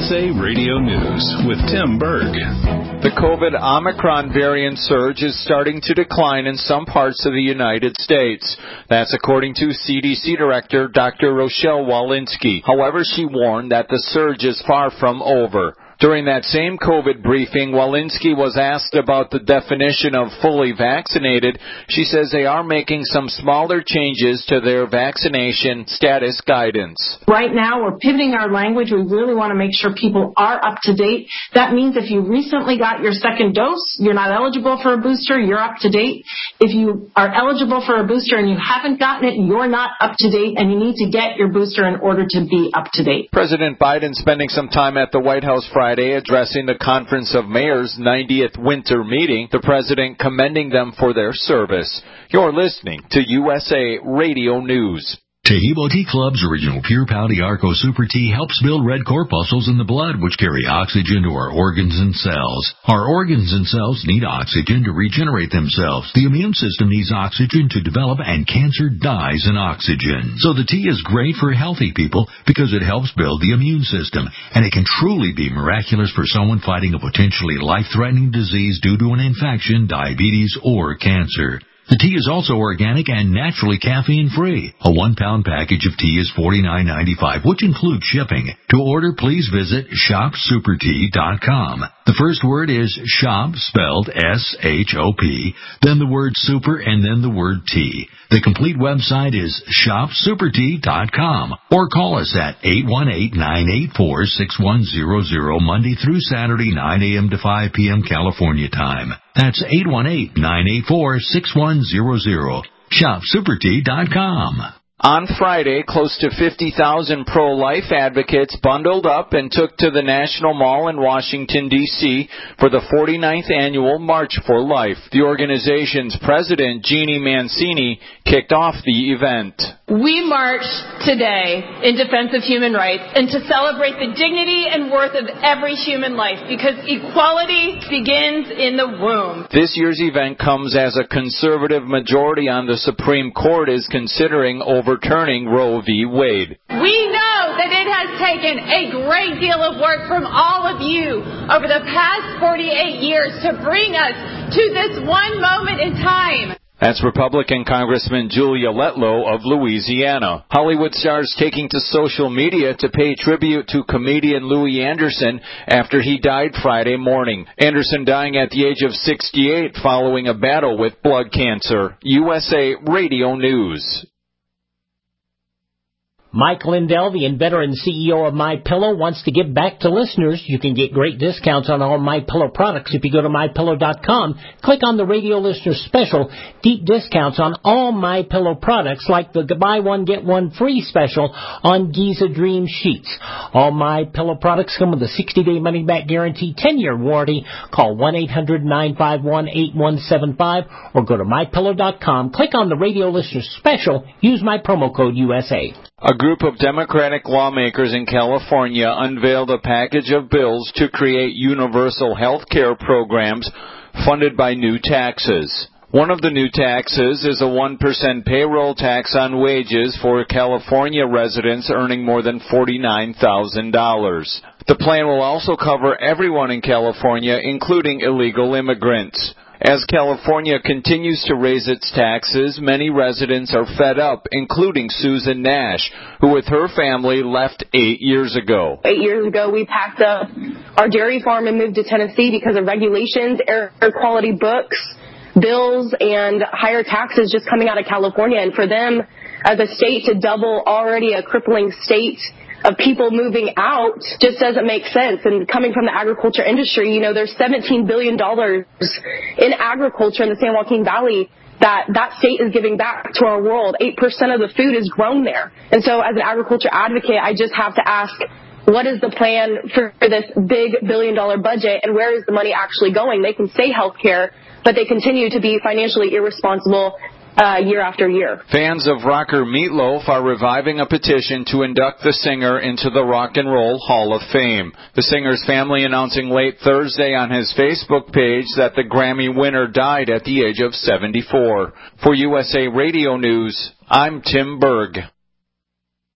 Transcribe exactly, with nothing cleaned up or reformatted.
S A Radio News with Tim Berg. The COVID Omicron variant surge is starting to decline in some parts of the United States. That's according to C D C Director Doctor Rochelle Walensky. However, she warned that the surge is far from over. During that same COVID briefing, Walensky was asked about the definition of fully vaccinated. She says they are making some smaller changes to their vaccination status guidance. Right now, we're pivoting our language. We really want to make sure people are up to date. That means if you recently got your second dose, you're not eligible for a booster, you're up to date. If you are eligible for a booster and you haven't gotten it, you're not up to date, and you need to get your booster in order to be up to date. President Biden spending some time at the White House Friday addressing the Conference of Mayors' ninetieth winter meeting, the president commending them for their service. You're listening to U S A Radio News. Taheebo Tea Club's original Pure Pouty Arco Super Tea helps build red corpuscles in the blood, which carry oxygen to our organs and cells. Our organs and cells need oxygen to regenerate themselves. The immune system needs oxygen to develop, and cancer dies in oxygen. So the tea is great for healthy people because it helps build the immune system, and it can truly be miraculous for someone fighting a potentially life-threatening disease due to an infection, diabetes, or cancer. The tea is also organic and naturally caffeine-free. A one-pound package of tea is forty-nine ninety-five, which includes shipping. To order, please visit shop super tea dot com. The first word is shop, spelled S H O P, then the word super, and then the word tea. The complete website is shop super tea dot com, or call us at eight one eight, nine eight four, six one zero zero Monday through Saturday, nine a.m. to five p.m. California time. That's eight one eight, nine eight four, six one zero zero. shop super tea dot com. On Friday, close to fifty thousand pro-life advocates bundled up and took to the National Mall in Washington, D C for the forty-ninth annual March for Life. The organization's president, Jeannie Mancini, kicked off the event. We march today in defense of human rights and to celebrate the dignity and worth of every human life, because equality begins in the womb. This year's event comes as a conservative majority on the Supreme Court is considering overturning Roe v. Wade. We know that it has taken a great deal of work from all of you over the past forty-eight years to bring us to this one moment in time. That's Republican Congressman Julia Letlow of Louisiana. Hollywood stars taking to social media to pay tribute to comedian Louis Anderson after he died Friday morning. Anderson dying at the age of sixty-eight following a battle with blood cancer. U S A Radio News. Mike Lindell, the inventor and C E O of MyPillow, wants to give back to listeners. You can get great discounts on all MyPillow products if you go to my pillow dot com. Click on the radio listener special. Deep discounts on all MyPillow products, like the buy one, get one free special on Giza Dream Sheets. All MyPillow products come with a sixty-day money-back guarantee, ten-year warranty. Call one eight hundred, nine five one, eight one seven five or go to my pillow dot com. Click on the radio listener special. Use my promo code U S A. A group of Democratic lawmakers in California unveiled a package of bills to create universal health care programs funded by new taxes. One of the new taxes is a one percent payroll tax on wages for California residents earning more than forty-nine thousand dollars. The plan will also cover everyone in California, including illegal immigrants. As California continues to raise its taxes, many residents are fed up, including Susan Nash, who with her family left eight years ago. Eight years ago, we packed up our dairy farm and moved to Tennessee because of regulations, air quality books, bills, and higher taxes just coming out of California. And for them, as a state, to double already a crippling state of people moving out just doesn't make sense. And coming from the agriculture industry, you know, there's seventeen billion dollars in agriculture in the San Joaquin Valley that that state is giving back to our world. eight percent of the food is grown there. And so as an agriculture advocate, I just have to ask, what is the plan for this big billion dollar budget, and where is the money actually going? They can say health care, but they continue to be financially irresponsible Uh, year after year. Fans of rocker Meatloaf are reviving a petition to induct the singer into the Rock and Roll Hall of Fame. The singer's family announcing late Thursday on his Facebook page that the Grammy winner died at the age of seventy-four. For U S A Radio News, I'm Tim Berg.